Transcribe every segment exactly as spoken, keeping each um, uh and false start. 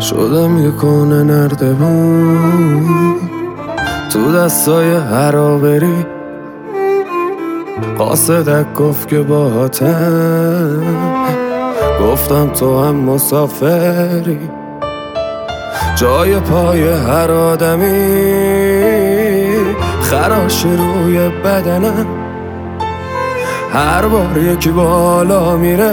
شدم یه کنه نردبون تو دستای هرابری. قاصدک گفت که باهاتم، گفتم تو هم مسافری. جای پای هر آدمی خراش روی بدنم، هر بار یکی بالا میره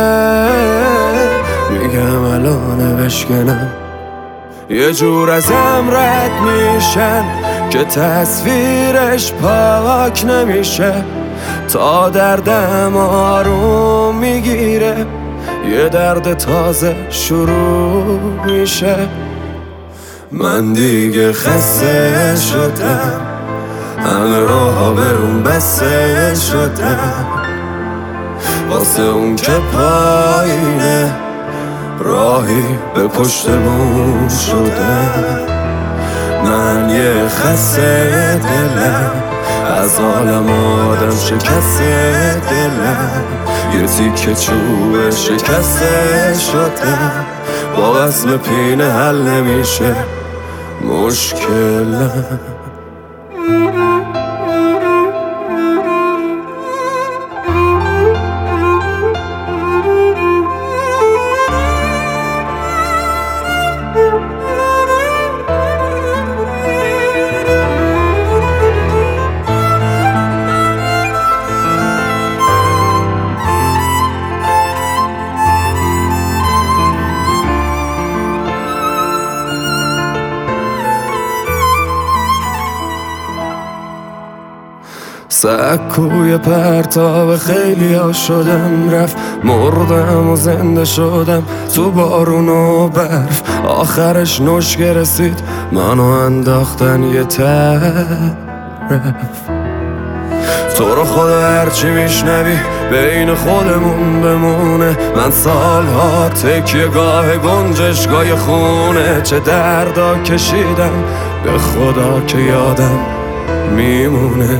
میگم الان بشکنم. یه جور ازم رد میشن که تصویرش پاک نمیشه، تا دردم آروم میگیره یه درد تازه شروع میشه. من دیگه خسته شدم، همه راه برون بسته شدم، واسه اون که پایینه راهی به پشت بوم شدم. من یه خسته دلم، از عالم آدم شکسته دلم، یه تیکه چوب شکسته شدم، با وصل پینه حل نمیشه مشکلم. سکوی پرتاب خیلی ها شدم، رفت مردم و زنده شدم تو بارون و برف. آخرش نشکه رسید منو انداختن یه طرف. تو رو خدا هرچی میشنوی بین خودمون بمونه. من سالها تکیه گاه گنجشگاه خونه، چه دردا کشیدم به خدا که یادم میمونه.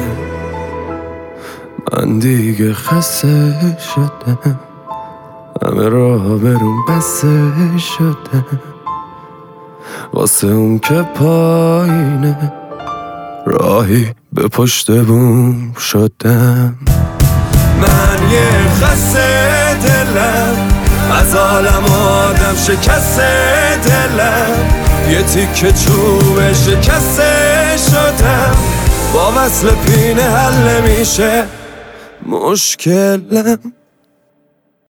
من دیگه خسته شدم، همه راه برون بسته شدم، واسه اون که پایینه راهی به پشت بوم شدم. من یه خسته دلم، از عالم آدم شکسته دلم، یه تیکه چوب شکسته شدم، با وصل پینه حل نمیشه مشکلم.